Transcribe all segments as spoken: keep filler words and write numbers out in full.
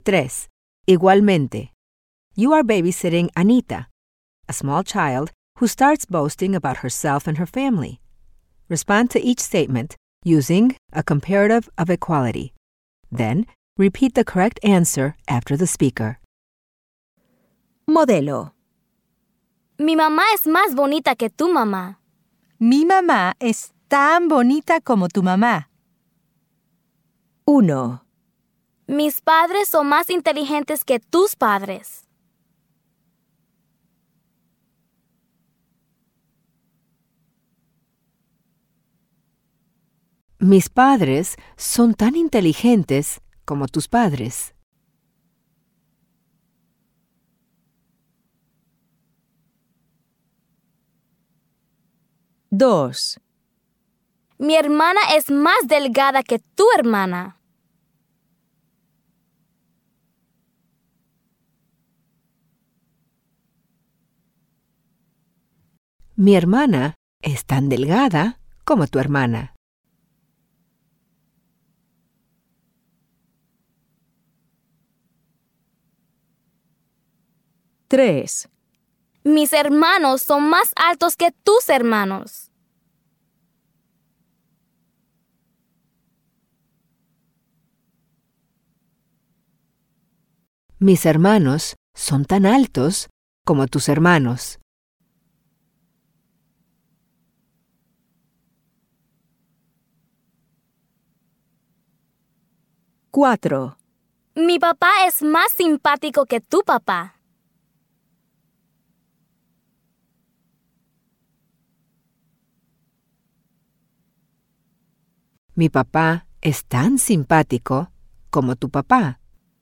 Tres. Igualmente. You are babysitting Anita, a small child who starts boasting about herself and her family. Respond to each statement using a comparative of equality. Then, repeat the correct answer after the speaker. Modelo. Mi mamá es más bonita que tu mamá. Mi mamá es tan bonita como tu mamá. Uno. Mis padres son más inteligentes que tus padres. Mis padres son tan inteligentes como tus padres. Dos. Mi hermana es más delgada que tu hermana. Mi hermana es tan delgada como tu hermana. Tres. Mis hermanos son más altos que tus hermanos. Mis hermanos son tan altos como tus hermanos. Cuatro. Mi papá es más simpático que tu papá. Mi papá es tan simpático como tu papá.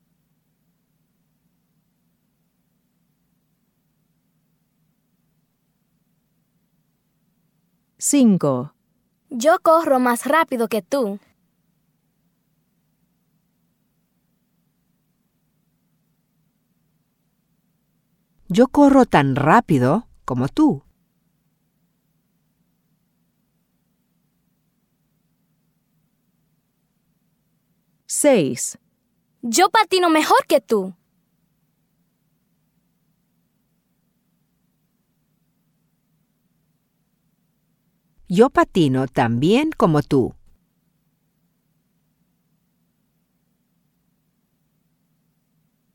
Cinco. Yo corro más rápido que tú. Yo corro tan rápido como tú. Seis. Yo patino mejor que tú. Yo patino tan bien como tú.